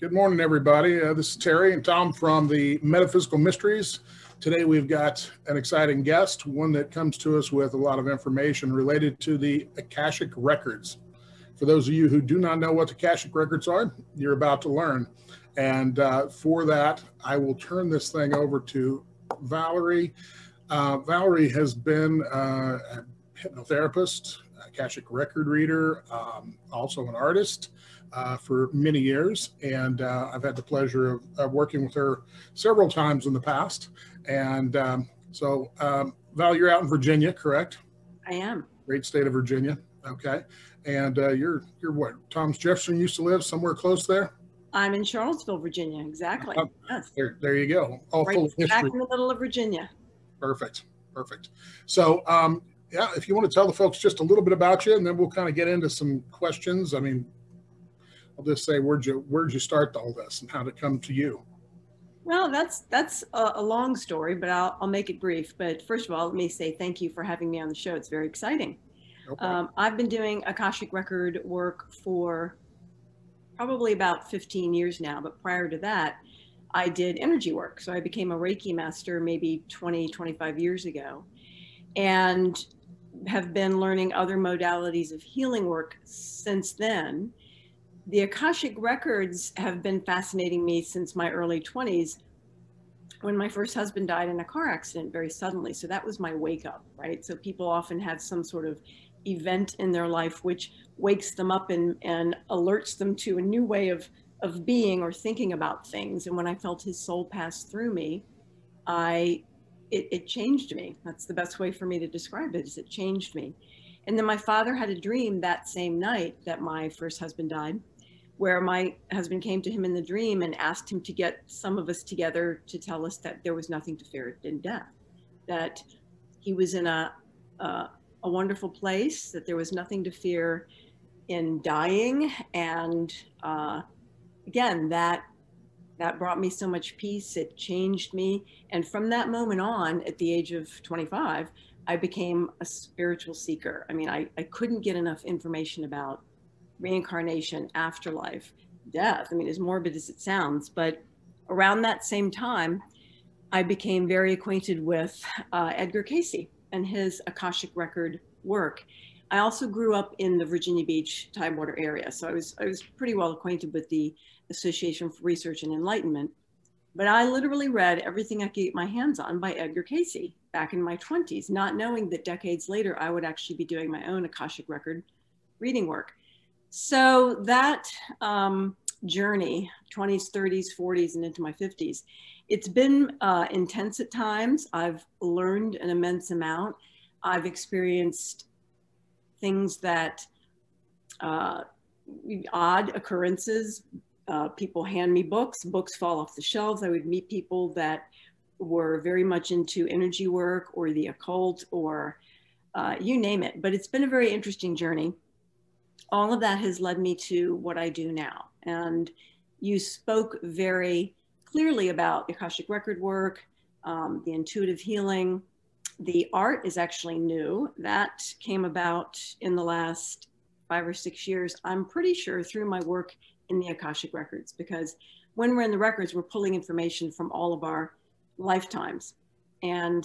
Good morning, everybody. This is Terry and Tom from the Metaphysical Mysteries. Today we've got an exciting guest, one that comes to us with a lot of information related to the Akashic Records. For those of you who do not know what the Akashic Records are, you're about to learn. And for that, I will turn this thing over to Valerie. Valerie has been a hypnotherapist, Akashic record reader, also an artist for many years. And I've had the pleasure of working with her several times in the past. And Val, you're out in Virginia, correct? I am. Great state of Virginia. Okay. And you're what? Thomas Jefferson used to live somewhere close there? I'm in Charlottesville, Virginia. Exactly. Yes. There you go. All right, full of history. back in the middle of Virginia. Perfect. So, yeah, if you want to tell the folks just a little bit about you, and then we'll kind of get into some questions. I mean, I'll just say, where'd you start all this, and how did it come to you? Well, that's a long story, but I'll make it brief. But first of all, let me say thank you for having me on the show. It's very exciting. No I've been doing Akashic record work for probably about 15 years now, but prior to that, I did energy work. So I became a Reiki master maybe 20, 25 years ago, and have been learning other modalities of healing work since then. The Akashic records have been fascinating me since my early 20s, when my first husband died in a car accident very suddenly. So that was my wake up, right? So people often have some sort of event in their life which wakes them up and alerts them to a new way of being or thinking about things. And when I felt his soul pass through me, it changed me. That's the best way for me to describe it, is it changed me. And then my father had a dream that same night that my first husband died, where my husband came to him in the dream and asked him to get some of us together to tell us that there was nothing to fear in death, that he was in a wonderful place, that there was nothing to fear in dying. And again, that brought me so much peace. It changed me. And from that moment on, at the age of 25, I became a spiritual seeker. I mean, I couldn't get enough information about reincarnation, afterlife, death. I mean, as morbid as it sounds, but around that same time, I became very acquainted with Edgar Cayce and his Akashic record work. I also grew up in the Virginia Beach, Tidewater area. So I was pretty well acquainted with the Association for Research and Enlightenment, but I literally read everything I could get my hands on by Edgar Cayce back in my 20s, not knowing that decades later, I would actually be doing my own Akashic record reading work. So that journey, 20s, 30s, 40s, and into my 50s, it's been intense at times. I've learned an immense amount. I've experienced things that, odd occurrences. People hand me books fall off the shelves. I would meet people that were very much into energy work or the occult or you name it. But it's been a very interesting journey. All of that has led me to what I do now. And you spoke very clearly about Akashic record work, the intuitive healing. The art is actually new. That came about in the last 5 or 6 years, I'm pretty sure, through my work in the Akashic records, because when we're in the records, we're pulling information from all of our lifetimes. And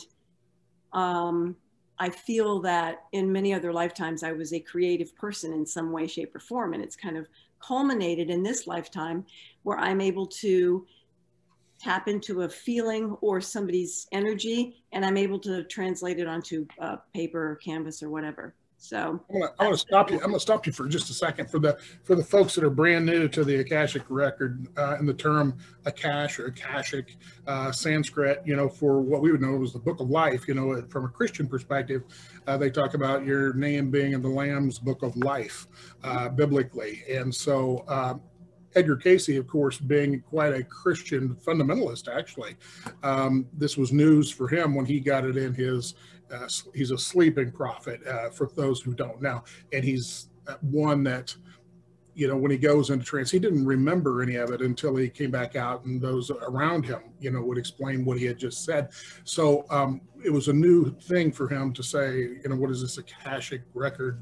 I feel that in many other lifetimes, I was a creative person in some way, shape, or form. And it's kind of culminated in this lifetime where I'm able to tap into a feeling or somebody's energy, and I'm able to translate it onto paper or canvas or whatever. So I'm gonna stop you. I'm gonna stop you for just a second for the folks that are brand new to the Akashic record and the term Akash or Akashic, Sanskrit. You know, for what we would know as the Book of Life. You know, from a Christian perspective, they talk about your name being in the Lamb's Book of Life, biblically, and so. Edgar Cayce, of course, being quite a Christian fundamentalist, actually, this was news for him when he got it in his. He's a sleeping prophet, for those who don't know, and he's one that, you know, when he goes into trance, he didn't remember any of it until he came back out, and those around him, you know, would explain what he had just said. So it was a new thing for him to say, you know, what is this Akashic record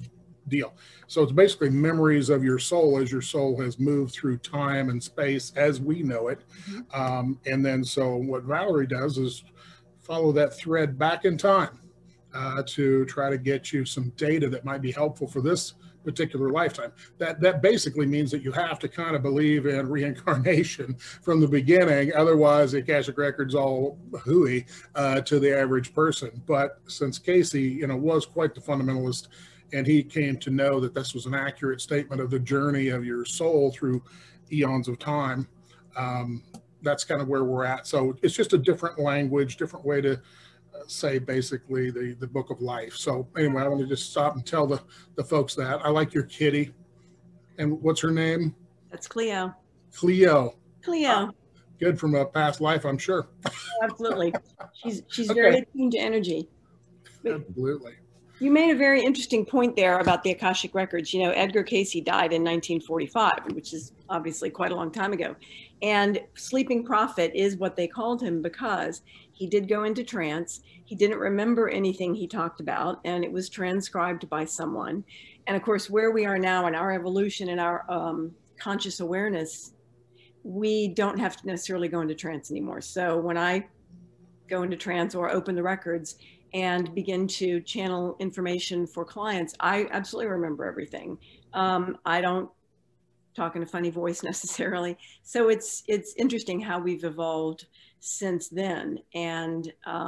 deal. So it's basically memories of your soul as your soul has moved through time and space as we know it. And then so what Valerie does is follow that thread back in time to try to get you some data that might be helpful for this particular lifetime. That basically means that you have to kind of believe in reincarnation from the beginning. Otherwise, the Akashic Record's all hooey to the average person. But since Casey, was quite the fundamentalist, and he came to know that this was an accurate statement of the journey of your soul through eons of time, that's kind of where we're at. So it's just a different language, different way to say basically the book of life. So anyway, I want to just stop and tell the folks that I like your kitty. And what's her name? That's Cleo. Cleo. Good from a past life, I'm sure. Absolutely. She's very attuned to energy. Absolutely. You made a very interesting point there about the Akashic Records. Edgar Casey died in 1945, which is obviously quite a long time ago. And Sleeping Prophet is what they called him because he did go into trance. He didn't remember anything he talked about, and it was transcribed by someone. And of course, where we are now in our evolution and our conscious awareness, we don't have to necessarily go into trance anymore. So when I go into trance or open the records and begin to channel information for clients, I absolutely remember everything. I don't talk in a funny voice necessarily. So it's interesting how we've evolved since then. And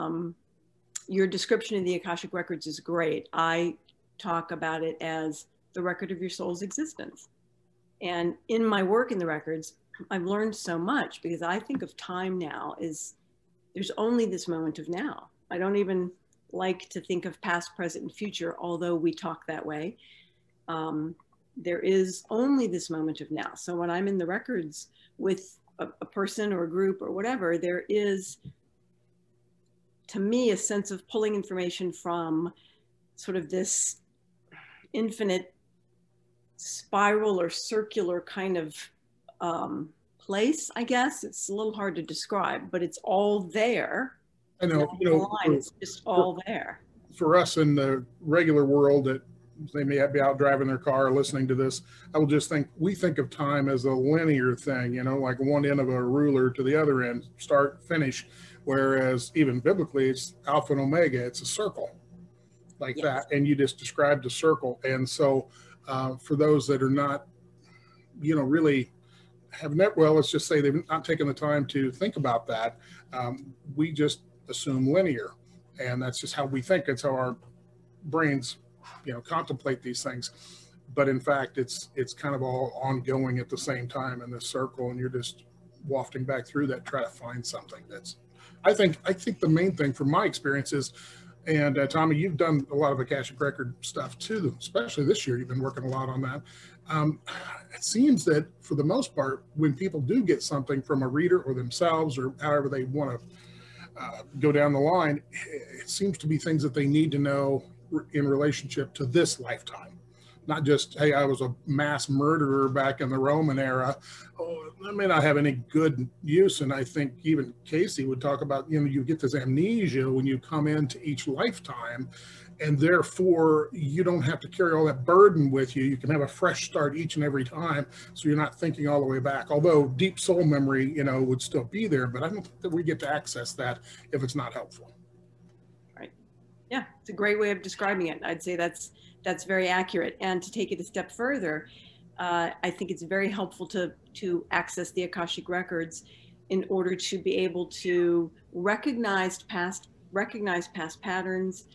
your description of the Akashic Records is great. I talk about it as the record of your soul's existence. And in my work in the records, I've learned so much because I think of time now as there's only this moment of now. I don't even like to think of past, present, and future, although we talk that way. There is only this moment of now. So when I'm in the records with a person or a group or whatever, there is, to me, a sense of pulling information from sort of this infinite spiral or circular kind of place, I guess. It's a little hard to describe, but it's all there. I know, it's just all there. For us in the regular world that they may be out driving their car listening to this, I will just we think of time as a linear thing, like one end of a ruler to the other end, start, finish. Whereas even biblically, it's Alpha and Omega, it's a circle like that. And you just described a circle. And so for those that are not, really let's just say they've not taken the time to think about that. We just assume linear, and that's just how we think. It's how our brains contemplate these things, but in fact it's kind of all ongoing at the same time in this circle, and you're just wafting back through that, try to find something. That's I think the main thing from my experience is, and Tommy, you've done a lot of Akashic Record stuff too, especially this year. You've been working a lot on that. It seems that for the most part, when people do get something from a reader or themselves or however they want to go down the line, it seems to be things that they need to know in relationship to this lifetime. Not just, hey, I was a mass murderer back in the Roman era. Oh, that may not have any good use. And I think even Casey would talk about, you get this amnesia when you come into each lifetime, and therefore you don't have to carry all that burden with you. You can have a fresh start each and every time, so you're not thinking all the way back. Although deep soul memory, would still be there, but I don't think that we get to access that if it's not helpful. Right. Yeah, it's a great way of describing it. I'd say that's very accurate. And to take it a step further, I think it's very helpful to access the Akashic Records in order to be able to recognize past patterns,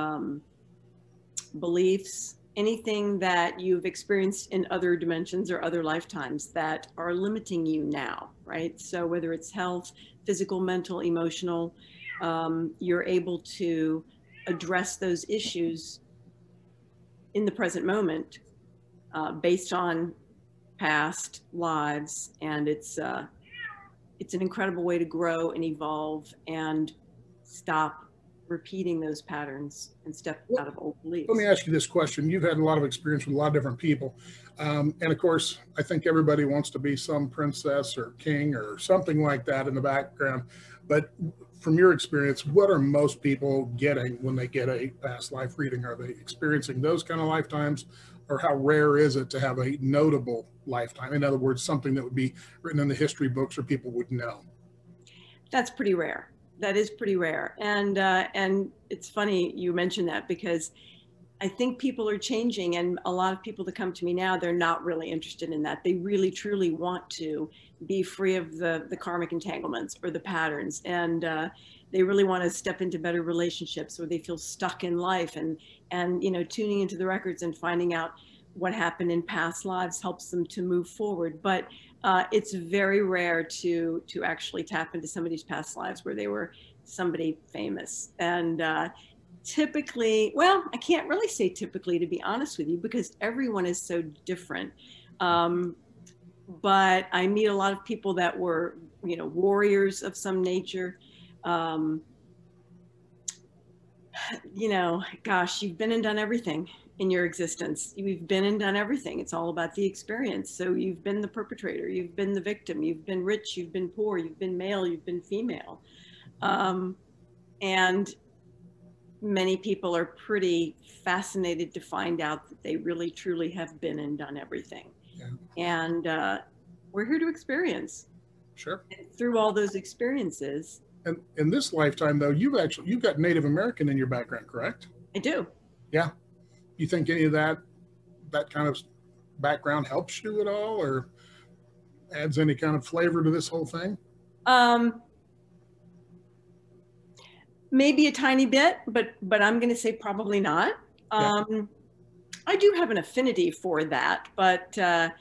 beliefs, anything that you've experienced in other dimensions or other lifetimes that are limiting you now, right? So whether it's health, physical, mental, emotional, you're able to address those issues in the present moment based on past lives. And it's an incredible way to grow and evolve and stop repeating those patterns and step out of old beliefs. Let me ask you this question. You've had a lot of experience with a lot of different people. And of course, I think everybody wants to be some princess or king or something like that in the background. But from your experience, what are most people getting when they get a past life reading? Are they experiencing those kind of lifetimes, or how rare is it to have a notable lifetime? In other words, something that would be written in the history books or people would know. That's pretty rare. That is pretty rare. And it's funny you mentioned that, because I think people are changing, and a lot of people that come to me now, they're not really interested in that. They really truly want to be free of the karmic entanglements or the patterns, and they really want to step into better relationships, where they feel stuck in life, and tuning into the records and finding out what happened in past lives helps them to move forward. But it's very rare to actually tap into somebody's past lives where they were somebody famous. And typically, well, I can't really say typically, to be honest with you, because everyone is so different. But I meet a lot of people that were, warriors of some nature. Gosh, you've been and done everything in your existence. You've been and done everything. It's all about the experience. So you've been the perpetrator, you've been the victim, you've been rich, you've been poor, you've been male, you've been female. And many people are pretty fascinated to find out that they really truly have been and done everything. Yeah. And we're here to experience. Sure. And through all those experiences. And in this lifetime, though, you've got Native American in your background, correct? I do. Yeah. You think any of that kind of background helps you at all, or adds any kind of flavor to this whole thing? Maybe a tiny bit, but I'm going to say probably not. Yeah. I do have an affinity for that, but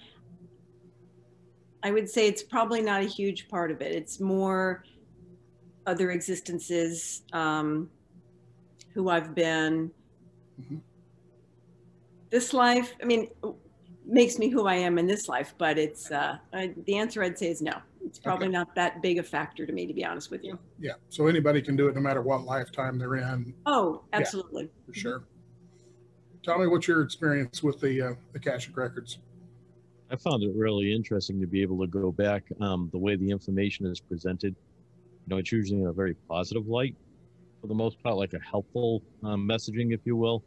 I would say it's probably not a huge part of it. It's more other existences, who I've been. Mm-hmm. This life, makes me who I am in this life, but it's the answer I'd say is no. It's probably not that big a factor to me, to be honest with you. Yeah. So anybody can do it no matter what lifetime they're in. Oh, absolutely. Yeah, for sure. Tell me, what's your experience with the Akashic Records? I found it really interesting to be able to go back, the way the information is presented. It's usually in a very positive light, for the most part, like a helpful messaging, if you will.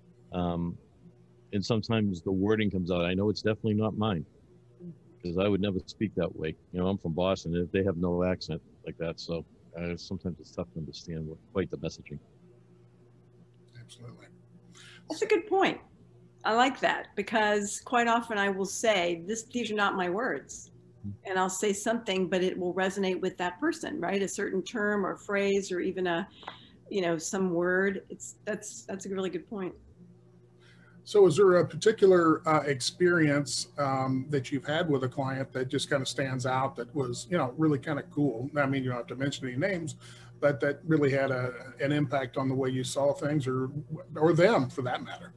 And sometimes the wording comes out. I know it's definitely not mine, because I would never speak that way. I'm from Boston. They have no accent like that, so sometimes it's tough to understand quite the messaging. Absolutely. That's a good point. I like that, because quite often I will say, these are not my words. And I'll say something, but it will resonate with that person, right? A certain term or phrase, or even some word. That's a really good point. So is there a particular experience that you've had with a client that just kind of stands out, that was, really kind of cool? I mean, you don't have to mention any names, but that really had an impact on the way you saw things, or them for that matter?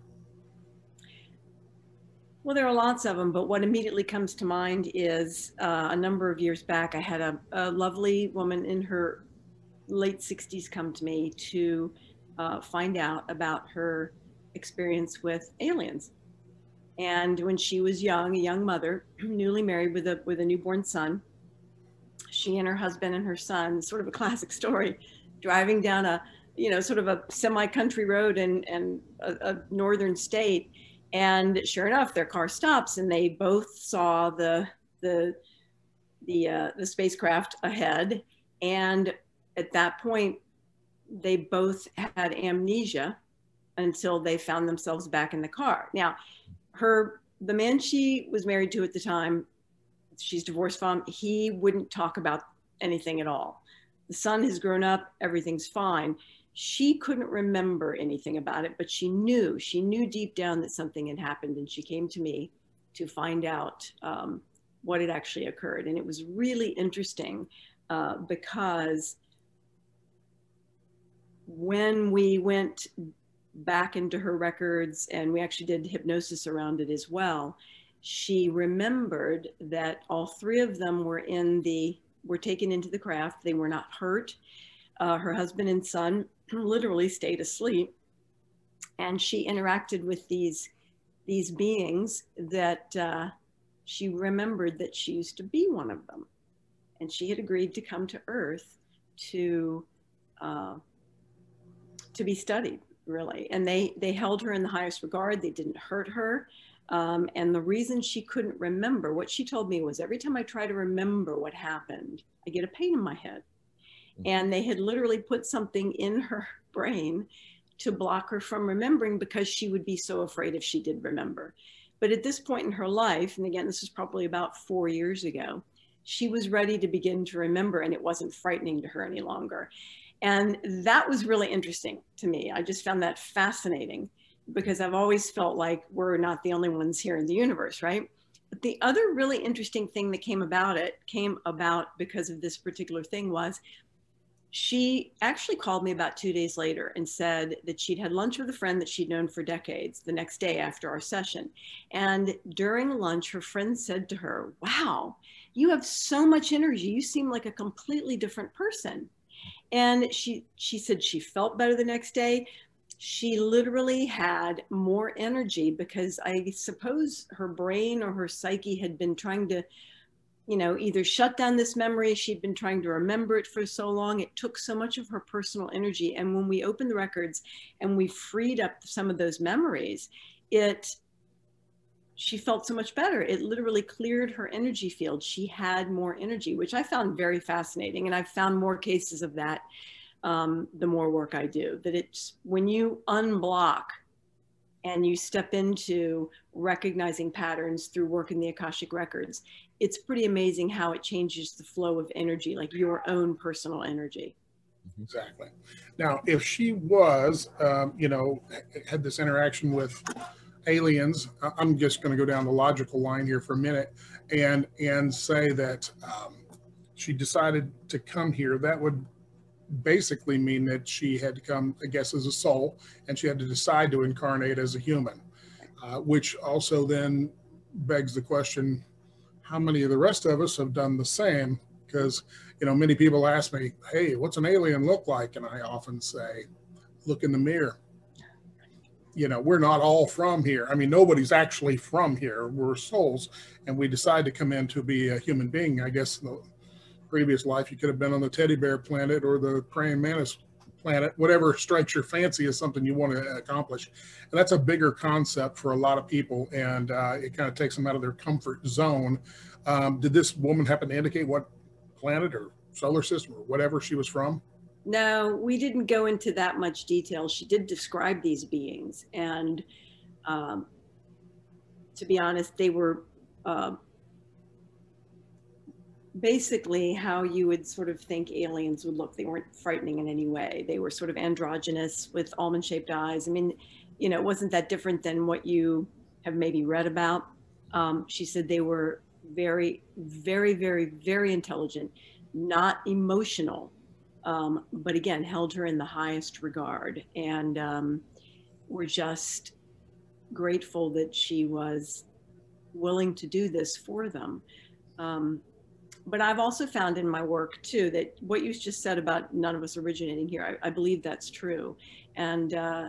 Well, there are lots of them, but what immediately comes to mind is a number of years back, I had a lovely woman in her late 60s come to me to find out about her experience with aliens. And when she was young, a young mother, newly married with a newborn son, she and her husband and her son, sort of a classic story, driving down a sort of a semi-country road in a northern state. And sure enough, their car stops, and they both saw the spacecraft ahead. And at that point, they both had amnesia until they found themselves back in the car. Now, the man she was married to at the time, she's divorced from, he wouldn't talk about anything at all. The son has grown up, everything's fine. She couldn't remember anything about it, but she knew deep down that something had happened, and she came to me to find out what had actually occurred. And it was really interesting because when we went back into her records, and we actually did hypnosis around it as well, she remembered that all three of them were taken into the craft. They were not hurt. Her husband and son literally stayed asleep, and she interacted with these beings that she remembered that she used to be one of them, and she had agreed to come to Earth to to be studied, really. And they held her in the highest regard. They didn't hurt her. And the reason she couldn't remember, what she told me was, every time I try to remember what happened, I get a pain in my head. And they had literally put something in her brain to block her from remembering, because she would be so afraid if she did remember. But at this point in her life, and again, this is probably about 4 years ago, she was ready to begin to remember, and it wasn't frightening to her any longer. And that was really interesting to me. I just found that fascinating, because I've always felt like we're not the only ones here in the universe, right? But the other really interesting thing that came about because of this particular thing was, she actually called me about 2 days later and said that she'd had lunch with a friend that she'd known for decades the next day after our session. And during lunch, her friend said to her, "Wow, you have so much energy. You seem like a completely different person." And she said she felt better the next day. She literally had more energy, because I suppose her brain or her psyche had been trying to, either shut down this memory. She'd been trying to remember it for so long. It took so much of her personal energy. And when we opened the records and we freed up some of those memories, she felt so much better. It literally cleared her energy field. She had more energy, which I found very fascinating. And I've found more cases of that the more work I do, that it's when you unblock and you step into recognizing patterns through work in the Akashic Records, it's pretty amazing how it changes the flow of energy, like your own personal energy. Exactly. Now, if she was, had this interaction with aliens, I'm just going to go down the logical line here for a minute and say that she decided to come here, that would basically mean that she had to come, I guess, as a soul, and she had to decide to incarnate as a human, which also then begs the question, how many of the rest of us have done the same? Because, many people ask me, "Hey, what's an alien look like?" And I often say, look in the mirror. We're not all from here. I mean, nobody's actually from here. We're souls, and we decide to come in to be a human being. I guess in the previous life, you could have been on the teddy bear planet or the praying mantis planet. Whatever strikes your fancy is something you want to accomplish. And that's a bigger concept for a lot of people, and it kind of takes them out of their comfort zone. Did this woman happen to indicate what planet or solar system or whatever she was from? No, we didn't go into that much detail. She did describe these beings, and to be honest, they were basically how you would sort of think aliens would look. They weren't frightening in any way. They were sort of androgynous with almond-shaped eyes. I mean, it wasn't that different than what you have maybe read about. She said they were very, very, very, very intelligent, not emotional, but again, held her in the highest regard. And we're just grateful that she was willing to do this for them. But I've also found in my work too, that what you just said about none of us originating here, I believe that's true. And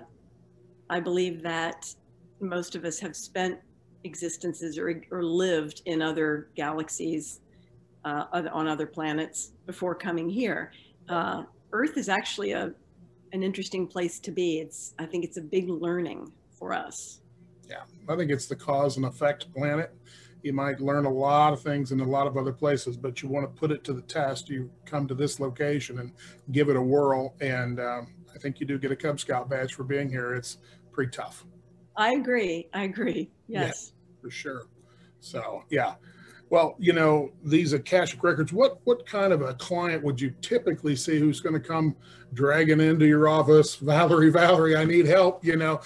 I believe that most of us have spent existences or lived in other galaxies, on other planets before coming here. Earth is actually an interesting place to be. I think it's a big learning for us. Yeah, I think it's the cause and effect planet. You might learn a lot of things in a lot of other places, but you want to put it to the test. You come to this location and give it a whirl. And I think you do get a Cub Scout badge for being here. It's pretty tough. I agree. Yes. Yeah, for sure. So, yeah. Well, these Akashic Records, what kind of a client would you typically see who's going to come dragging into your office? Valerie, I need help,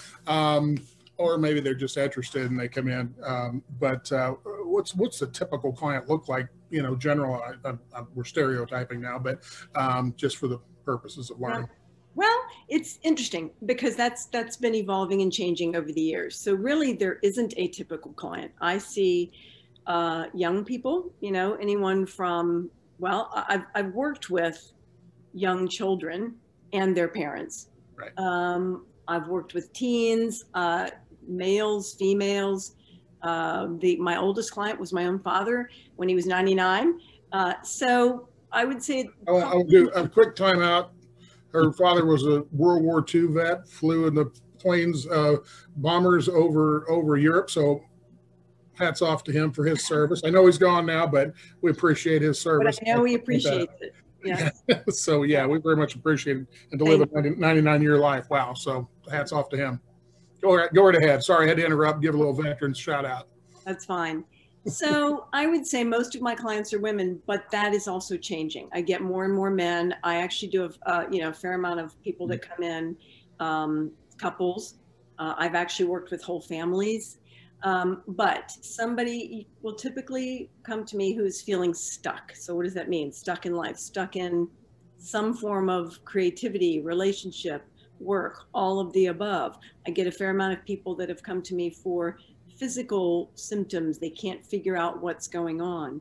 or maybe they're just interested and they come in. But what's the typical client look like? General, we're stereotyping now, but just for the purposes of learning. Well, it's interesting because that's been evolving and changing over the years. So really, there isn't a typical client. I see young people, anyone from, I've worked with young children and their parents. Right. I've worked with teens, males, females. My oldest client was my own father when he was 99. So I would say. I'll do a quick timeout. Her father was a World War II vet, flew in the planes, bombers over Europe. So hats off to him for his service. I know he's gone now, but we appreciate his But service. I know he appreciates it. Yeah. So yeah, we very much appreciate it, and to live a 99-year life. Wow. So hats off to him. Go right ahead. Sorry, I had to interrupt. Give a little veterans shout out. That's fine. So I would say most of my clients are women, but that is also changing. I get more and more men. I actually do have, a fair amount of people that come in, couples. I've actually worked with whole families. But somebody will typically come to me who's feeling stuck. So what does that mean? Stuck in life, stuck in some form of creativity, relationship, work, all of the above. I get a fair amount of people that have come to me for physical symptoms. They can't figure out what's going on.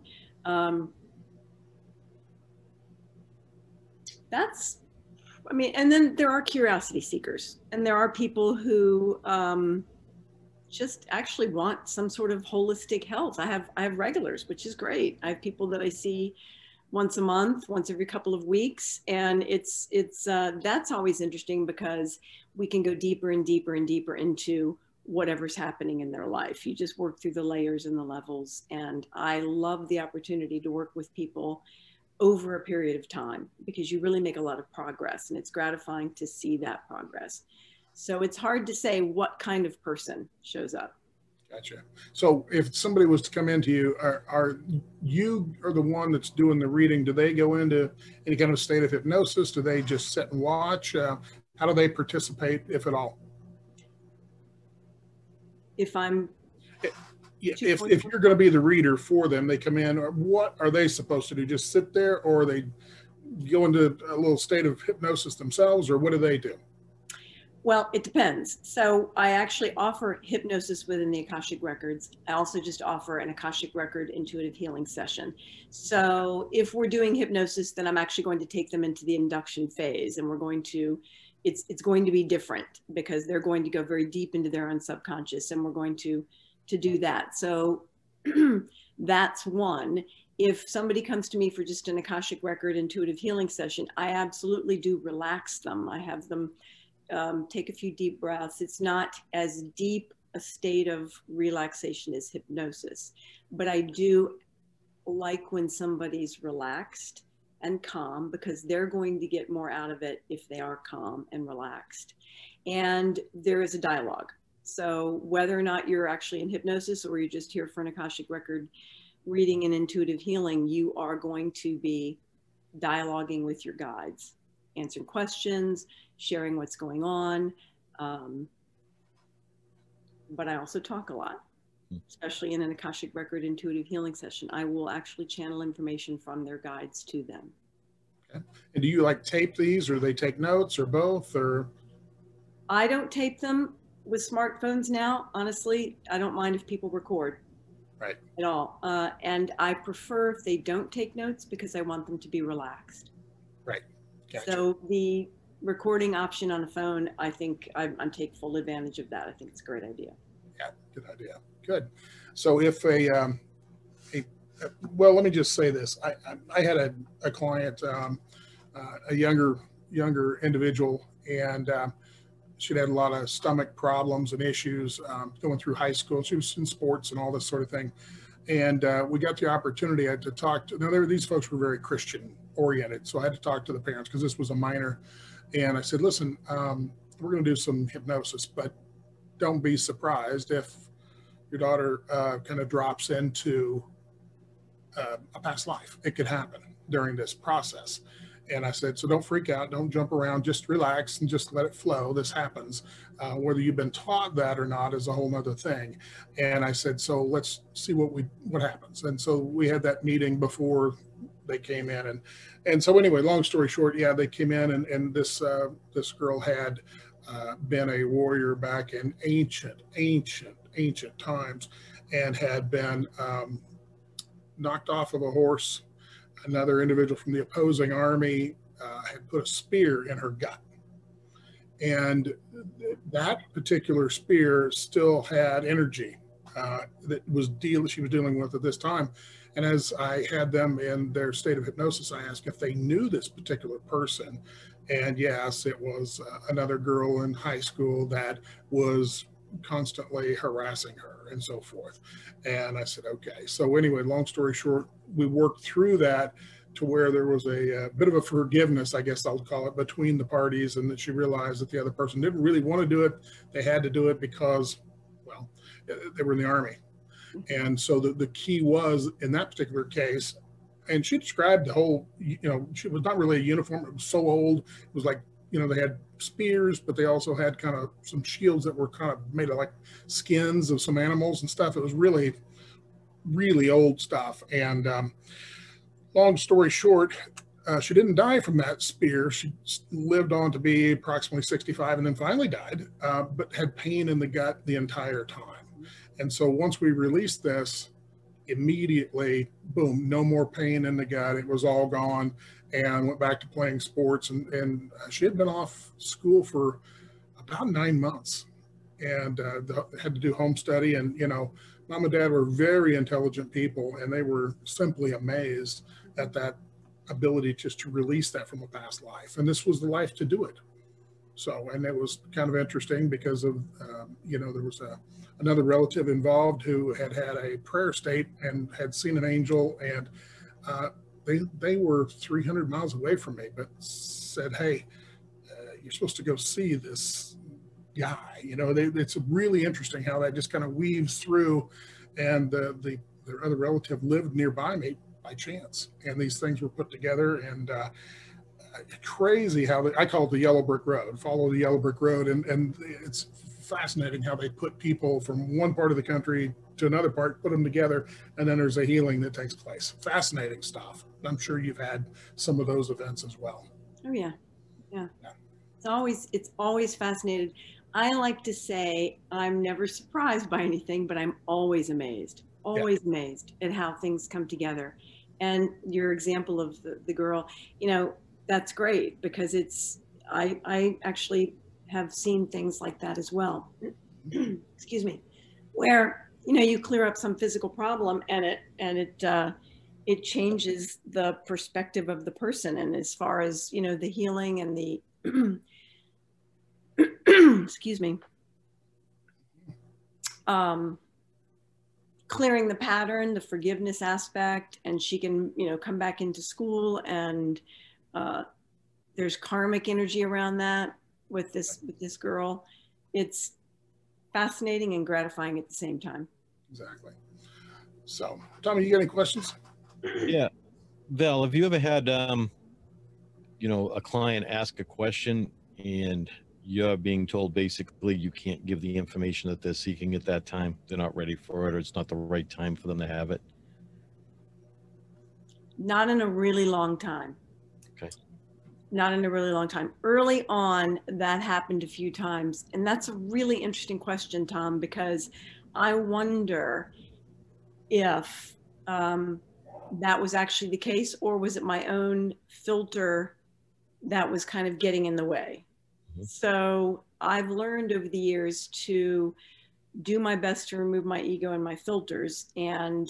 And then there are curiosity seekers, and there are people who just actually want some sort of holistic health. I have regulars, which is great. I have people that I see once a month, once every couple of weeks. And that's always interesting because we can go deeper and deeper and deeper into whatever's happening in their life. You just work through the layers and the levels. And I love the opportunity to work with people over a period of time because you really make a lot of progress, and it's gratifying to see that progress. So it's hard to say what kind of person shows up. Gotcha. So if somebody was to come into you, are you the one that's doing the reading? Do they go into any kind of state of hypnosis? Do they just sit and watch? How do they participate, if at all? If I'm if you're going to be the reader for them, they come in, or what are they supposed to do? Just sit there, or they go into a little state of hypnosis themselves, or what do they do? Well, it depends. So I actually offer hypnosis within the Akashic Records. I also just offer an Akashic Record intuitive healing session. So if we're doing hypnosis, then I'm actually going to take them into the induction phase, and it's going to be different because they're going to go very deep into their own subconscious, and we're going to do that. So that's one. If somebody comes to me for just an Akashic Record intuitive healing session, I absolutely do relax them. I have them take a few deep breaths. It's not as deep a state of relaxation as hypnosis, but I do like when somebody's relaxed and calm because they're going to get more out of it if they are calm and relaxed. And there is a dialogue. So whether or not you're actually in hypnosis or you're just here for an Akashic Record reading and intuitive healing, you are going to be dialoguing with your guides, answering questions, sharing what's going on. But I also talk a lot, especially in an Akashic Record intuitive healing session. I will actually channel information from their guides to them. Okay. And do you like tape these, or they take notes, or both? Or I don't tape them. With smartphones now, honestly, I don't mind if people record. Right. At all. And I prefer if they don't take notes because I want them to be relaxed. Right. Gotcha. So the recording option on the phone, I think I'm take full advantage of that. I think it's a great idea. Yeah, good idea. Good. So if well, let me just say this. I had a client, a younger individual, and she'd had a lot of stomach problems and issues going through high school. She was in sports and all this sort of thing. And we got the opportunity to talk to, now these folks were very Christian oriented. So I had to talk to the parents because this was a minor. And I said, listen, we're going to do some hypnosis, but don't be surprised if your daughter kind of drops into a past life. It could happen during this process. And I said, so don't freak out, don't jump around, just relax and just let it flow. This happens. Whether you've been taught that or not is a whole nother thing. And I said, so let's see what happens. And so we had that meeting before they came in. And so anyway, long story short, yeah, they came in, and this girl had been a warrior back in ancient times, and had been knocked off of a horse. Another individual from the opposing army had put a spear in her gut. And that particular spear still had energy that she was dealing with at this time. And as I had them in their state of hypnosis, I asked if they knew this particular person. And yes, it was another girl in high school that was constantly harassing her and so forth. And I said, okay. So anyway, long story short, we worked through that to where there was a bit of a forgiveness, I guess I'll call it, between the parties, and that she realized that the other person didn't really want to do it. They had to do it because, well, they were in the Army. And so the key was in that particular case, and she described the whole, she was not really a uniform. It was so old. It was like, they had spears, but they also had kind of some shields that were kind of made of like skins of some animals and stuff. It was really, really old stuff. And long story short, she didn't die from that spear. She lived on to be approximately 65 and then finally died, but had pain in the gut the entire time. And so once we released this, immediately, boom, no more pain in the gut. It was all gone, and went back to playing sports. And she had been off school for about 9 months and had to do home study. And, mom and dad were very intelligent people, and they were simply amazed at that ability just to release that from a past life. And this was the life to do it. So, and it was kind of interesting because of, there was another relative involved who had had a prayer state and had seen an angel, and they were 300 miles away from me, but said, hey, you're supposed to go see this guy. It's really interesting how that just kind of weaves through. And their other relative lived nearby me by chance, and these things were put together. And crazy how I call it the yellow brick road. Follow the yellow brick road, and it's fascinating how they put people from one part of the country to another part, put them together, and then there's a healing that takes place. Fascinating stuff. I'm sure you've had some of those events as well. Oh yeah. It's always fascinating. I like to say I'm never surprised by anything, but I'm always amazed at how things come together. And your example of the girl, that's great, because I actually have seen things like that as well. Excuse me, where, you clear up some physical problem, and it changes the perspective of the person. And as far as, the healing and the, excuse me, clearing the pattern, the forgiveness aspect, and she can, come back into school, and there's karmic energy around that with this girl. It's fascinating and gratifying at the same time. Exactly. So, Tommy, you got any questions? Yeah. Val, have you ever had, a client ask a question and you're being told basically you can't give the information that they're seeking at that time? They're not ready for it, or it's not the right time for them to have it? Not in a really long time. Okay. Not in a really long time. Early on, that happened a few times. And that's a really interesting question, Tom, because I wonder if that was actually the case, or was it my own filter that was kind of getting in the way? Mm-hmm. So I've learned over the years to do my best to remove my ego and my filters. And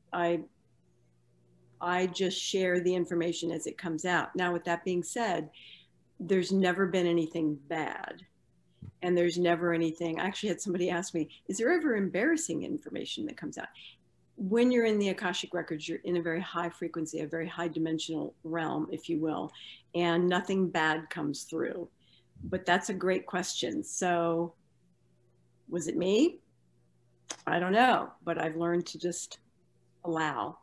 I just share the information as it comes out. Now, with that being said, there's never been anything bad. And there's never anything, I actually had somebody ask me, is there ever embarrassing information that comes out? When you're in the Akashic Records, you're in a very high frequency, a very high dimensional realm, if you will, and nothing bad comes through. But that's a great question. So was it me? I don't know, but I've learned to just allow.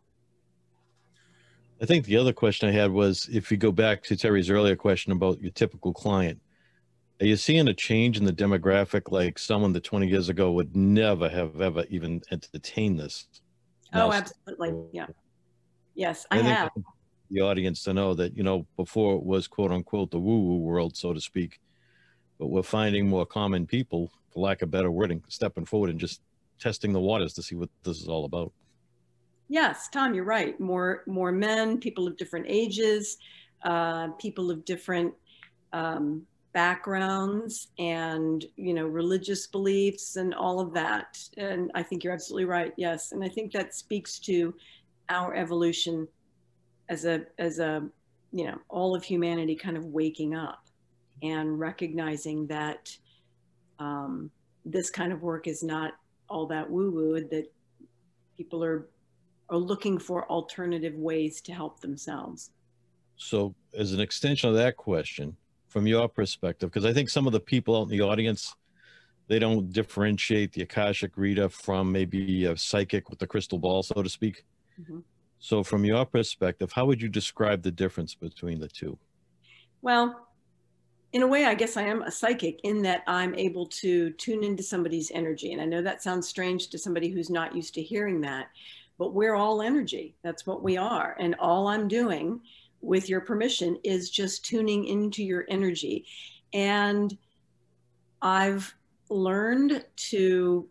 I think the other question I had was, if you go back to Terry's earlier question about your typical client, are you seeing a change in the demographic, like someone that 20 years ago would never have ever even entertained this? Oh, absolutely. Yeah. Yes, I have. The audience to know that, before it was quote unquote the woo-woo world, so to speak, but we're finding more common people, for lack of better wording, stepping forward and just testing the waters to see what this is all about. Yes, Tom, you're right. More men, people of different ages, people of different backgrounds, and religious beliefs and all of that. And I think you're absolutely right. Yes, and I think that speaks to our evolution as a, you know, all of humanity kind of waking up and recognizing that this kind of work is not all that woo-woo, that people are looking for alternative ways to help themselves. So as an extension of that question, from your perspective, because I think some of the people out in the audience, they don't differentiate the Akashic reader from maybe a psychic with the crystal ball, so to speak. Mm-hmm. So from your perspective, how would you describe the difference between the two? Well, in a way, I guess I am a psychic in that I'm able to tune into somebody's energy. And I know that sounds strange to somebody who's not used to hearing that, but we're all energy. That's what we are. And all I'm doing, with your permission, is just tuning into your energy. And I've learned to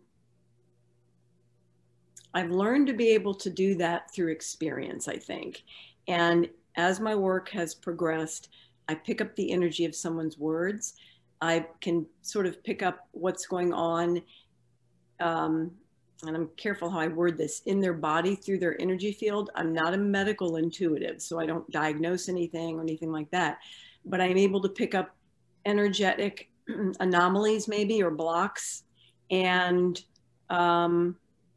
be able to do that through experience, I think. And as my work has progressed, I pick up the energy of someone's words. I can sort of pick up what's going on, and I'm careful how I word this, in their body through their energy field. I'm not a medical intuitive, so I don't diagnose anything or anything like that, but I'm able to pick up energetic anomalies maybe, or blocks. And I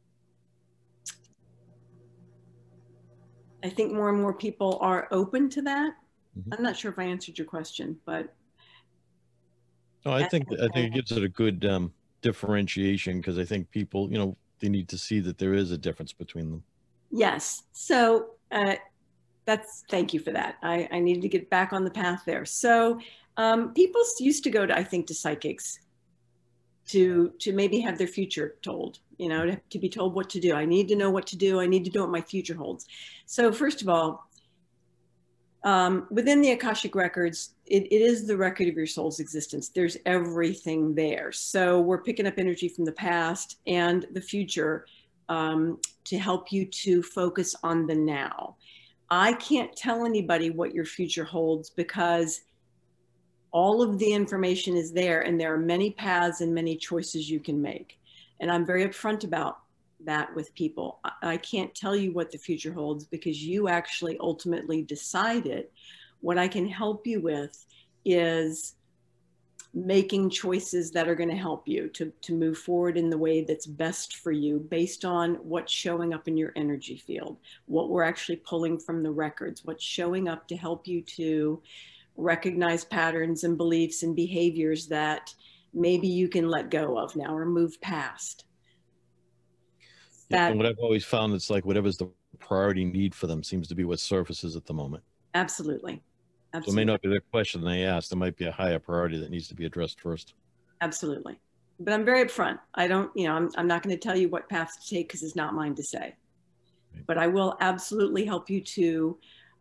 think more and more people are open to that. Mm-hmm. I'm not sure if I answered your question, but. No, I think it gives it a good differentiation, because I think people, you know, they need to see that there is a difference between them. Yes. So thank you for that. I needed to get back on the path there. So people used to go to, I think, to psychics to maybe have their future told, you know, to be told what to do. I need to know what to do. I need to know what my future holds. So first of all, within the Akashic Records, it is the record of your soul's existence. There's everything there. So we're picking up energy from the past and the future to help you to focus on the now. I can't tell anybody what your future holds, because all of the information is there, and there are many paths and many choices you can make. And I'm very upfront about that with people. I can't tell you what the future holds, because you actually ultimately decide it. What I can help you with is making choices that are going to help you to move forward in the way that's best for you, based on what's showing up in your energy field, what we're actually pulling from the records, what's showing up to help you to recognize patterns and beliefs and behaviors that maybe you can let go of now or move past. Yeah, and what I've always found, it's like whatever's the priority need for them seems to be what surfaces at the moment. Absolutely. Absolutely. So it may not be the question they asked. There might be a higher priority that needs to be addressed first. Absolutely. But I'm very upfront. I don't, you know, I'm not going to tell you what path to take, because it's not mine to say. Right. But I will absolutely help you to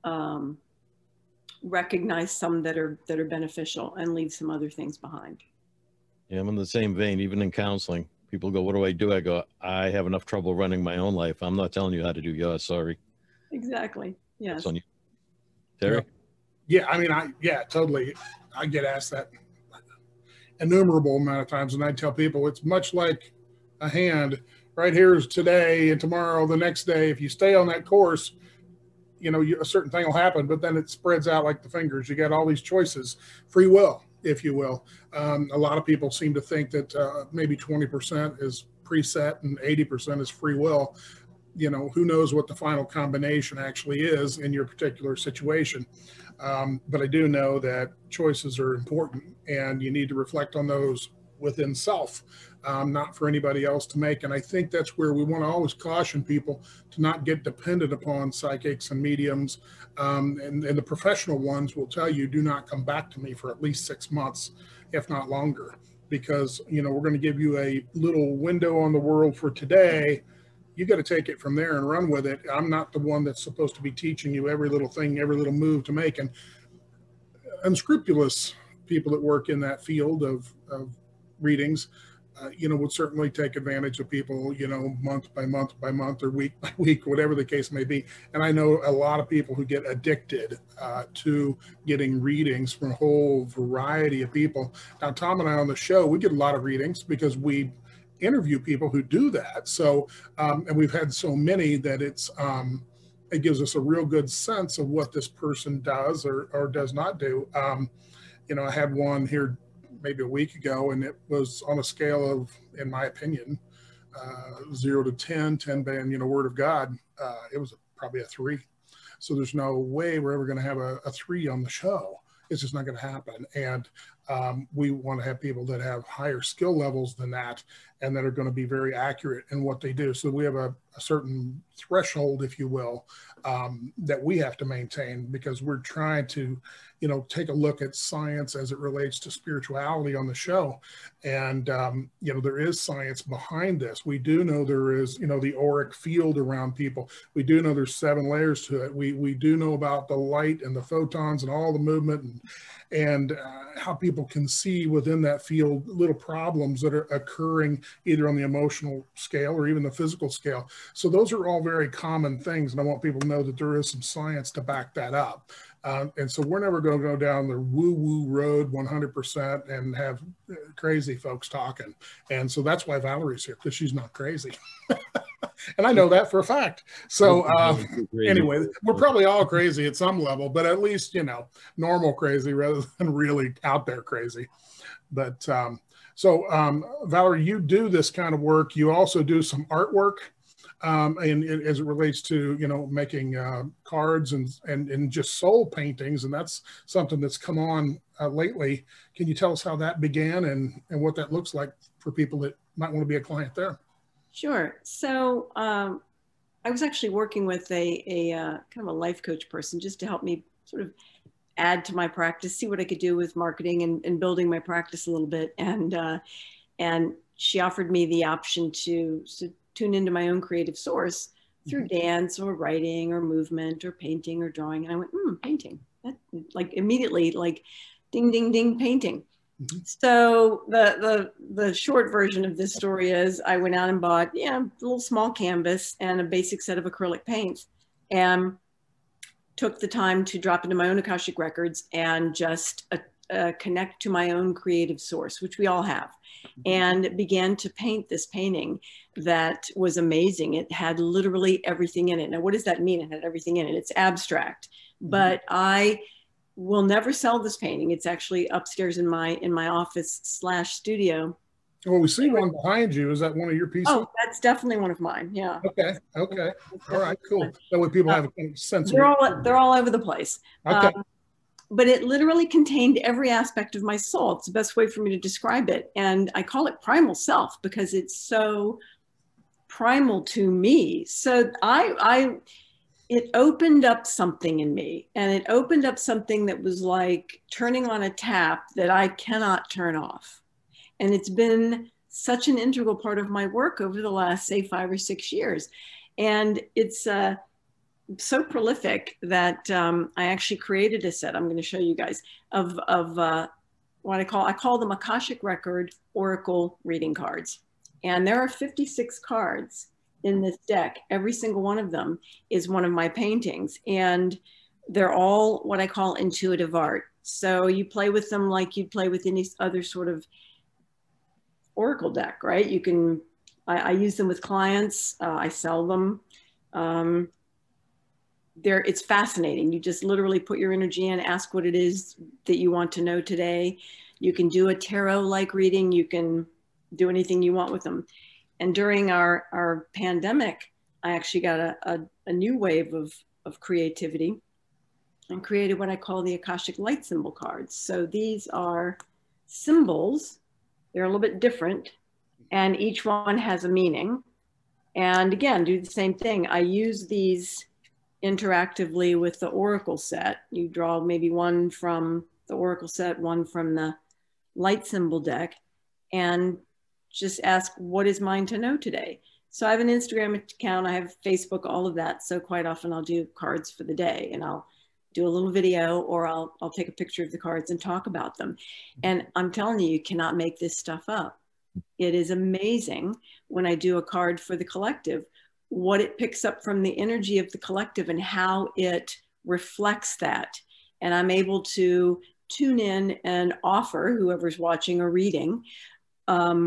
recognize some that are beneficial and leave some other things behind. Yeah, I'm in the same vein. Even in counseling, people go, "What do I do?" I go, "I have enough trouble running my own life. I'm not telling you how to do yours. Sorry." Exactly. Yes. That's on you. Terry? Yeah, I mean, totally. I get asked that innumerable amount of times, and I tell people it's much like a hand. Right here is today, and tomorrow, the next day. If you stay on that course, you know, a certain thing will happen, but then it spreads out like the fingers. You got all these choices, free will, if you will. A lot of people seem to think that maybe 20% is preset and 80% is free will. You know, who knows what the final combination actually is in your particular situation. But I do know that choices are important, and you need to reflect on those within self, not for anybody else to make. And I think that's where we want to always caution people to not get dependent upon psychics and mediums. And the professional ones will tell you, do not come back to me for at least 6 months, if not longer, because, you know, we're going to give you a little window on the world for today. You got to take it from there and run with it. I'm not the one that's supposed to be teaching you every little thing, every little move to make. And unscrupulous people that work in that field of readings, you know, would certainly take advantage of people, you know, month by month by month, or week by week, whatever the case may be. And I know a lot of people who get addicted to getting readings from a whole variety of people. Now, Tom and I on the show, we get a lot of readings because we interview people who do that. So, and we've had so many that it's, it gives us a real good sense of what this person does or does not do. You know, I had one here maybe a week ago, and it was on a scale of, in my opinion, 0 to 10, 10 being, you know, word of God. It was probably a 3. So there's no way we're ever going to have a 3 on the show. It's just not going to happen. And we want to have people that have higher skill levels than that and that are going to be very accurate in what they do. So we have a certain threshold, if you will, that we have to maintain, because we're trying to, you know, take a look at science as it relates to spirituality on the show. And, you know, there is science behind this. We do know there is, you know, the auric field around people. We do know there's 7 layers to it. We do know about the light and the photons and all the movement and how people can see within that field little problems that are occurring either on the emotional scale or even the physical scale. So those are all very common things. And I want people to know that there is some science to back that up. And so we're never going to go down the woo-woo road 100% and have crazy folks talking. And so that's why Valerie's here, because she's not crazy. And I know that for a fact. So anyway, we're probably all crazy at some level, but at least, you know, normal crazy rather than really out there crazy. But Valerie, you do this kind of work. You also do some artwork. And as it relates to, you know, making cards and just soul paintings, and that's something that's come on lately. Can you tell us how that began and what that looks like for people that might want to be a client there? Sure. So I was actually working with a kind of a life coach person just to help me sort of add to my practice, see what I could do with marketing and building my practice a little bit. And she offered me the option to tune into my own creative source through dance or writing or movement or painting or drawing. And I went, painting. That, like immediately, like ding, ding, ding, painting. Mm-hmm. So the short version of this story is I went out and bought, a little small canvas and a basic set of acrylic paints and took the time to drop into my own Akashic records and just connect to my own creative source, which we all have, and began to paint this painting that was amazing. It had literally everything in it. Now, what does that mean? It had everything in it. It's abstract, but I will never sell this painting. It's actually upstairs in my office / studio. Well, we see one behind you. Is that one of your pieces? Oh, that's definitely one of mine. Yeah. Okay. All right, cool. That way people have a sense of they're all over the place. Okay. But it literally contained every aspect of my soul. It's the best way for me to describe it. And I call it primal self because it's so primal to me. So it opened up something in me, and it opened up something that was like turning on a tap that I cannot turn off. And it's been such an integral part of my work over the last, say, 5 or 6 years. And it's so prolific that I actually created a set I'm going to show you guys of what I call them Akashic Record Oracle reading cards. And there are 56 cards in this deck. Every single one of them is one of my paintings, and they're all what I call intuitive art. So you play with them like you'd play with any other sort of Oracle deck, right? You can, I use them with clients, I sell them. It's fascinating. You just literally put your energy in, ask what it is that you want to know today. You can do a tarot-like reading. You can do anything you want with them. And during our pandemic, I actually got a new wave of creativity and created what I call the Akashic Light Symbol cards. So these are symbols. They're a little bit different, and each one has a meaning. And again, do the same thing. I use these interactively with the Oracle set. You draw maybe one from the Oracle set, one from the light symbol deck, and just ask, what is mine to know today? So I have an Instagram account, I have Facebook, all of that. So quite often I'll do cards for the day, and I'll do a little video, or I'll take a picture of the cards and talk about them. And I'm telling you, you cannot make this stuff up. It is amazing when I do a card for the collective, what it picks up from the energy of the collective and how it reflects that. And I'm able to tune in and offer whoever's watching or reading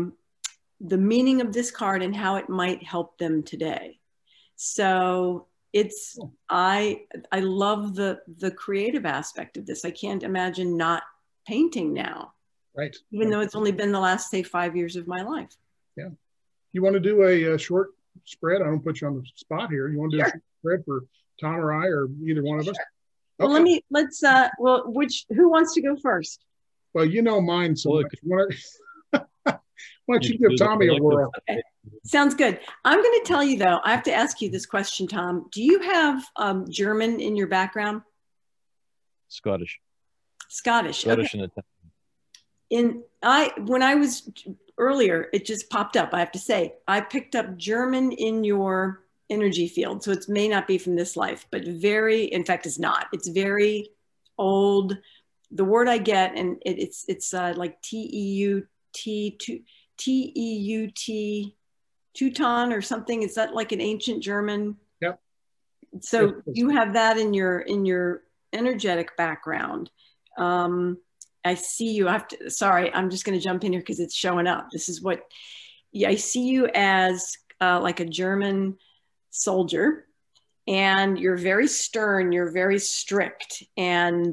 the meaning of this card and how it might help them today. So it's, I love the creative aspect of this. I can't imagine not painting now, Right. even though it's only been the last, say, 5 years of my life. Yeah. You want to do a short spread? I don't put you on the spot here. You want to do a short spread for Tom or I or either one of us? Well, Okay. who wants to go first? Well, you know mine so Well, much. Why don't you do give the Tommy a collective. whirl? Okay. Sounds good. I'm going to tell you though, I have to ask you this question, Tom. Do you have German in your background? Scottish. Scottish. Scottish Okay. and Italian. When I was earlier, it just popped up. I have to say, I picked up German in your energy field. So it may not be from this life, but in fact, it's not. It's very old. The word I get, and it's like T-E-U-T, Teuton or something. Is that like an ancient German? Yep. So Yes. you have that in your energetic background. I see you. Sorry, I'm just going to jump in here because it's showing up. This is what I see you as, like a German soldier, and you're very stern. You're very strict, and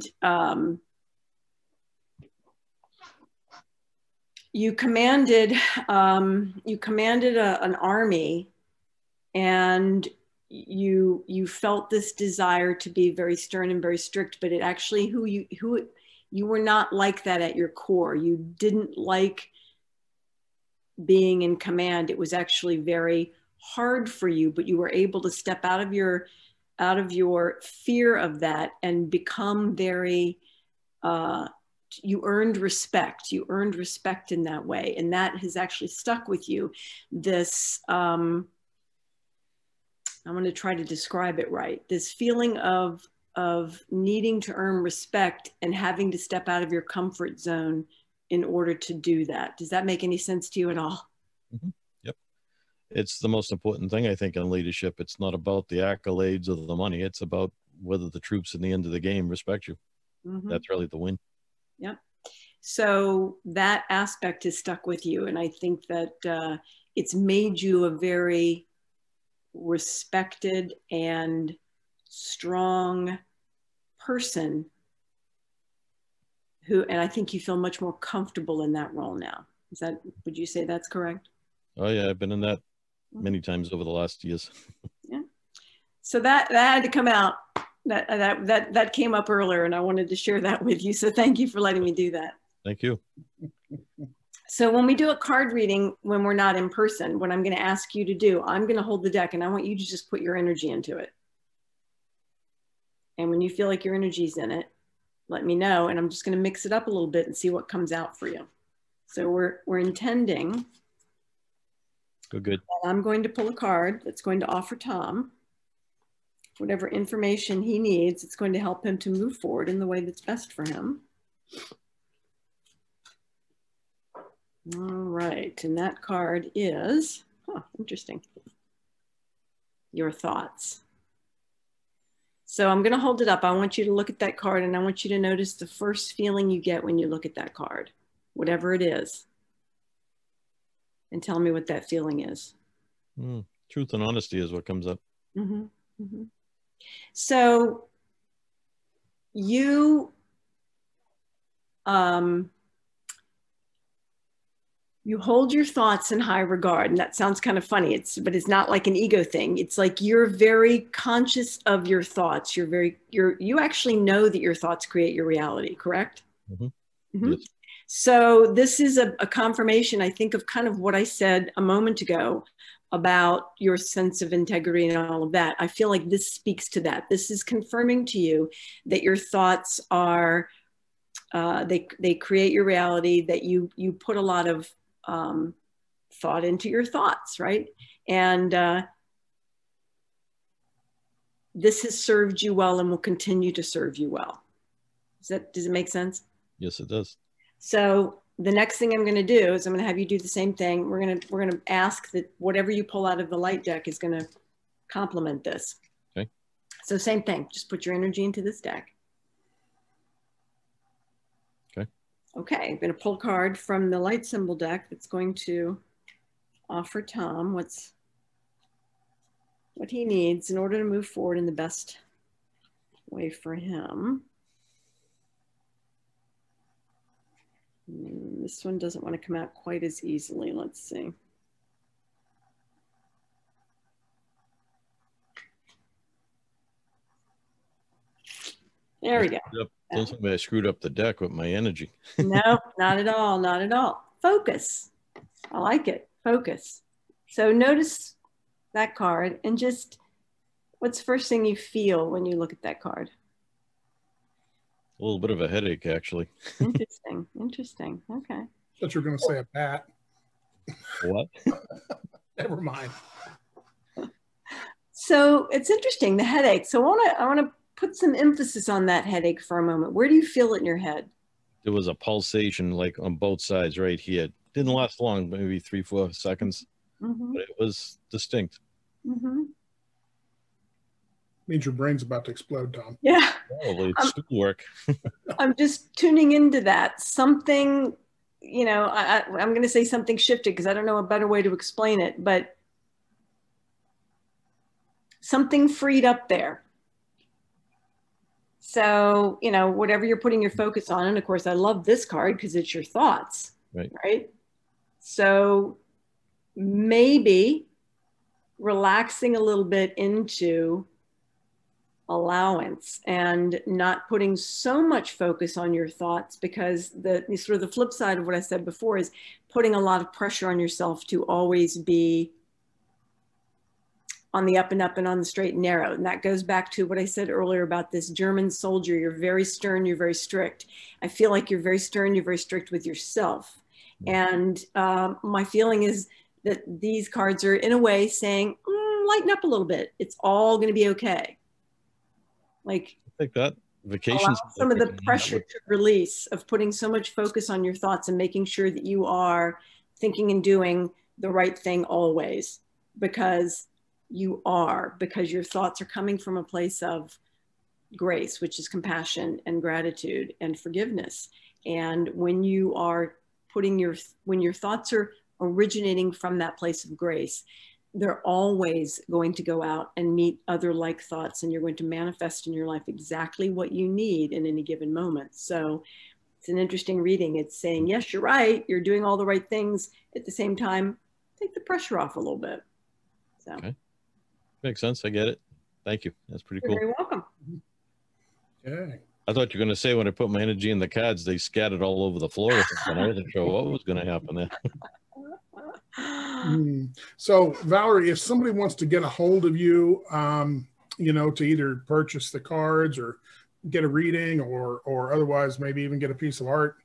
you commanded an army, and you felt this desire to be very stern and very strict, but it actually you were not like that at your core. You didn't like being in command. It was actually very hard for you, but you were able to step out of your fear of that and become very you earned respect. You earned respect in that way. And that has actually stuck with you. This, I'm going to try to describe it right. This feeling of needing to earn respect and having to step out of your comfort zone in order to do that. Does that make any sense to you at all? Mm-hmm. Yep. It's the most important thing, I think, in leadership. It's not about the accolades or the money. It's about whether the troops in the end of the game respect you. Mm-hmm. That's really the win. Yep. So that aspect is stuck with you. And I think that it's made you a very respected and strong person and I think you feel much more comfortable in that role now. Would you say that's correct? Oh yeah, I've been in that many times over the last years. Yeah. So that had to come out. That came up earlier, and I wanted to share that with you. So thank you for letting me do that. Thank you. So when we do a card reading, when we're not in person, what I'm going to ask you to do, I'm going to hold the deck and I want you to just put your energy into it. And when you feel like your energy's in it, let me know. And I'm just going to mix it up a little bit and see what comes out for you. So we're intending. Good. I'm going to pull a card that's going to offer Tom whatever information he needs. It's going to help him to move forward in the way that's best for him. All right, and that card is, interesting, your thoughts. So I'm gonna hold it up. I want you to look at that card and I want you to notice the first feeling you get when you look at that card, whatever it is, and tell me what that feeling is. Truth and honesty is what comes up. Mm-hmm. Mm-hmm. So you hold your thoughts in high regard, and that sounds kind of funny. But it's not like an ego thing. It's like you're very conscious of your thoughts. You actually know that your thoughts create your reality, correct? Mm-hmm. Mm-hmm. Yes. So this is a confirmation, I think, of kind of what I said a moment ago about your sense of integrity and all of that. I feel like this speaks to that. This is confirming to you that your thoughts are, they create your reality, that you put a lot of thought into your thoughts, right? And this has served you well and will continue to serve you well. Does it make sense? Yes, it does. So the next thing I'm going to do is I'm going to have you do the same thing. We're going to ask that whatever you pull out of the light deck is going to complement this. Okay. So same thing. Just put your energy into this deck. Okay. Okay. I'm going to pull a card from the light symbol deck that's going to offer Tom what he needs in order to move forward in the best way for him. This one doesn't want to come out quite as easily. Let's see. There we go. Don't tell me I screwed up the deck with my energy. No, not at all. Not at all. Focus. I like it. Focus. So notice that card and just what's the first thing you feel when you look at that card? A little bit of a headache, actually. Interesting. Interesting. Okay. Thought you were going to say a bat. What? Never mind. So it's interesting, the headache. So I want to put some emphasis on that headache for a moment. Where do you feel it in your head? There was a pulsation like on both sides right here. Didn't last long, maybe 3-4 seconds, but it was distinct. Means your brain's about to explode, Tom. Yeah. Probably it's schoolwork. I'm just tuning into that. Something, you know, I'm going to say something shifted because I don't know a better way to explain it, but something freed up there. So, you know, whatever you're putting your focus on, and of course, I love this card because it's your thoughts, right? So maybe relaxing a little bit into allowance and not putting so much focus on your thoughts, because the sort of the flip side of what I said before is putting a lot of pressure on yourself to always be on the up and up and on the straight and narrow. And that goes back to what I said earlier about this German soldier. You're very stern, you're very strict. I feel like you're very stern, you're very strict with yourself. And my feeling is that these cards are in a way saying, lighten up a little bit. It's all going to be okay. Like, I think that vacations, some of the pressure to release of putting so much focus on your thoughts and making sure that you are thinking and doing the right thing always, because your thoughts are coming from a place of grace, which is compassion and gratitude and forgiveness. And when you are when your thoughts are originating from that place of grace, they're always going to go out and meet other like thoughts, and you're going to manifest in your life exactly what you need in any given moment. So it's an interesting reading. It's saying, yes, you're right. You're doing all the right things. At the same time, take the pressure off a little bit. So. Okay. Makes sense. I get it. Thank you. That's pretty cool. You're very welcome. Okay. I thought you were going to say when I put my energy in the cards, they scattered all over the floor or something. I wasn't sure what was going to happen there. So Valerie, if somebody wants to get a hold of you, you know, to either purchase the cards or get a reading or otherwise maybe even get a piece of art,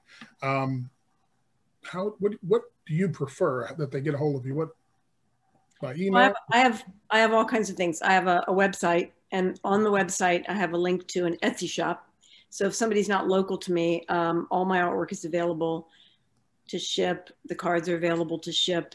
what do you prefer that they get a hold of you? What, by email? Well, I have all kinds of things. I have a website, and on the website I have a link to an Etsy shop. So if somebody's not local to me, all my artwork is available to ship. The cards are available to ship.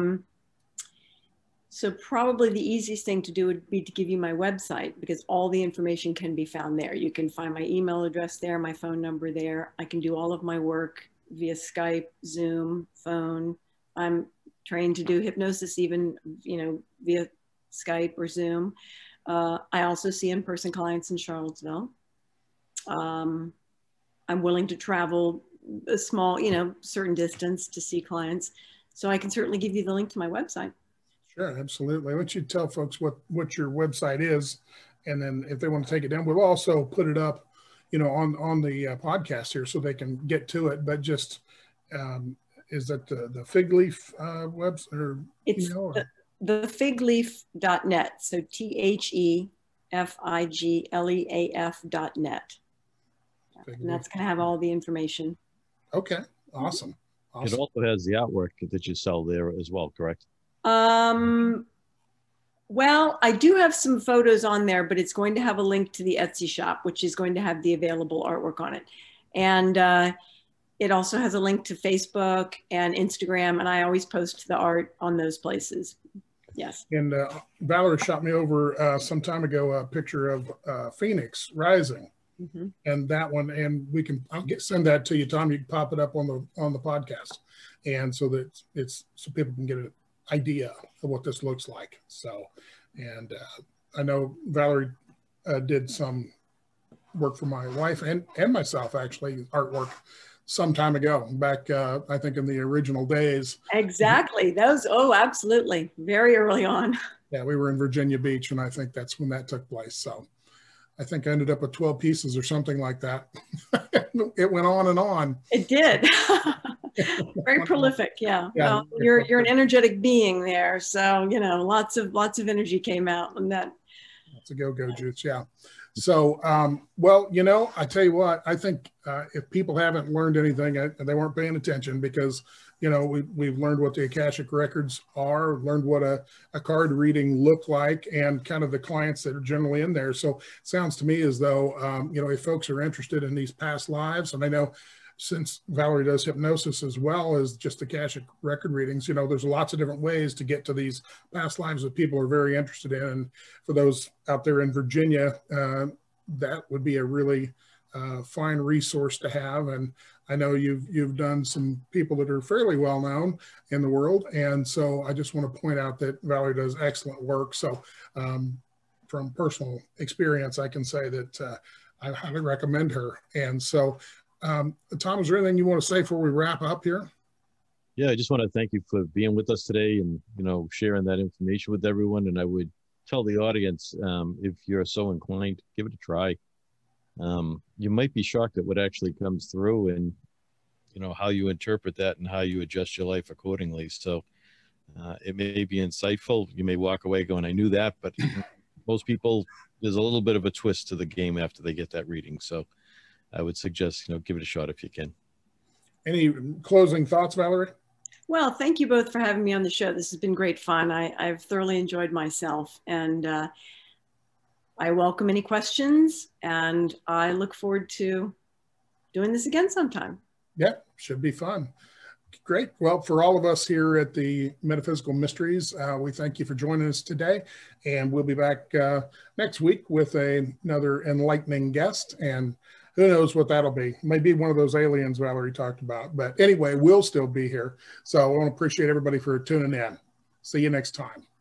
So probably the easiest thing to do would be to give you my website, because all the information can be found there. You can find my email address there, my phone number there. I can do all of my work via Skype, Zoom, phone. I'm trained to do hypnosis even, you know, via Skype or Zoom. I also see in-person clients in Charlottesville. I'm willing to travel a small, you know, certain distance to see clients. So I can certainly give you the link to my website. Sure, absolutely. Why don't you tell folks what your website is, and then if they want to take it down, we'll also put it up, you know, on the podcast here so they can get to it. But just, is that the Fig Leaf website or it's email? The figleaf.net. So THEFIGLEAF.net. And that's going to have all the information. Okay, awesome. It also has the artwork that you sell there as well, correct? Well, I do have some photos on there, but it's going to have a link to the Etsy shop, which is going to have the available artwork on it. And it also has a link to Facebook and Instagram, and I always post the art on those places. Yes. And Valerie shot me over some time ago a picture of Phoenix Rising. And that one, and I'll send that to you, Tom. You can pop it up on the podcast, and so that it's so people can get an idea of what this looks like. So And I know Valerie did some work for my wife and myself, actually, artwork some time ago, back, I think in the original days. Exactly. Those, oh, absolutely. Very early on. Yeah, we were in Virginia Beach, and I think that's when that took place. So I think I ended up with 12 pieces or something like that. It went on and on. It did. Very prolific. Yeah. Well, you're an energetic being there. So, you know, lots of energy came out on that. It's a go-go juice. Yeah. So, well, you know, I tell you what, I think if people haven't learned anything, they weren't paying attention, because, you know, we've learned what the Akashic Records are, learned what a card reading looked like, and kind of the clients that are generally in there. So it sounds to me as though, you know, if folks are interested in these past lives, and I know since Valerie does hypnosis as well as just Akashic record readings, you know, there's lots of different ways to get to these past lives that people are very interested in. And for those out there in Virginia, that would be a really fine resource to have. And I know you've done some people that are fairly well known in the world. And so I just want to point out that Valerie does excellent work. So from personal experience, I can say that I highly recommend her. And so Tom, is there anything you want to say before we wrap up here? Yeah, I just want to thank you for being with us today and, you know, sharing that information with everyone. And I would tell the audience, if you're so inclined, give it a try. You might be shocked at what actually comes through, and, you know, how you interpret that and how you adjust your life accordingly. So it may be insightful. You may walk away going, I knew that, but most people, there's a little bit of a twist to the game after they get that reading. So I would suggest, you know, give it a shot if you can. Any closing thoughts, Valerie? Well, thank you both for having me on the show. This has been great fun. I've thoroughly enjoyed myself, and I welcome any questions, and I look forward to doing this again sometime. Yeah, should be fun. Great. Well, for all of us here at the Metaphysical Mysteries, we thank you for joining us today, and we'll be back next week with another enlightening guest, and who knows what that'll be. Maybe one of those aliens Valerie talked about. But anyway, we'll still be here. So I want to appreciate everybody for tuning in. See you next time.